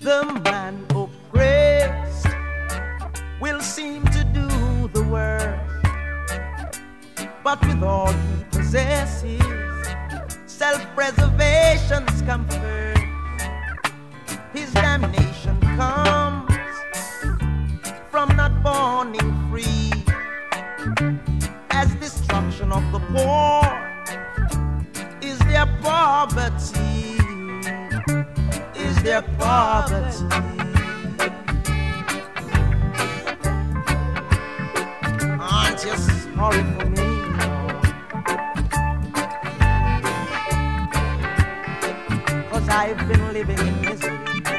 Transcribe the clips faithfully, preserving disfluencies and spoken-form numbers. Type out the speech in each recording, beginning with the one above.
The man oppressed will seem to do the work, but with all he possesses, self-preservation's come first. His damnation comes from not borning free, as destruction of the poor is their poverty, is their poverty. Aren't you sorry for me? Cause I've been living in misery.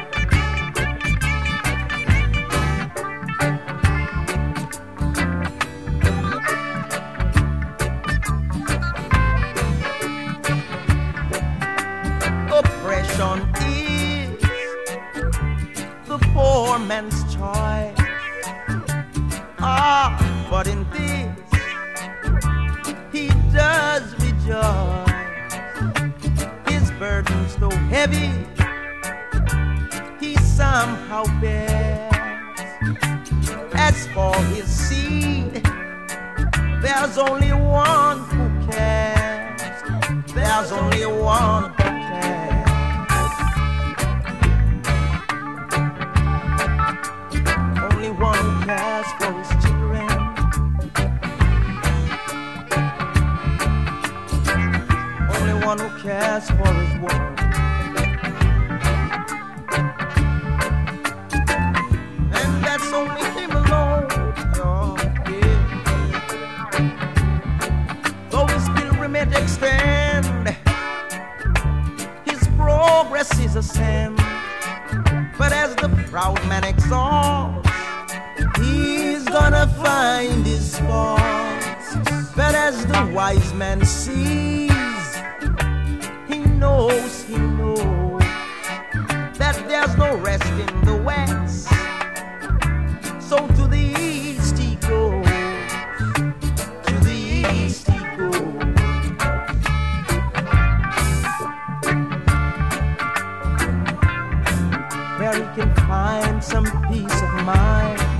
Oppression is the poor man's choice. Ah, but in this he does rejoice. His burden's so heavy he somehow bears. As for his seed, there's only one who cares. There's only one who cares. Only one who cares for his children. Only one who cares for his woman. And that's only him alone. Oh, yeah. Though his pilgrim may extend, his progress is a sin. But as the proud man exalts, he's gonna find his faults. But as the wise man sees, he knows, he knows that there's no rest in the west. So to the east he goes, to the east he goes. Where he can find some peace of mind.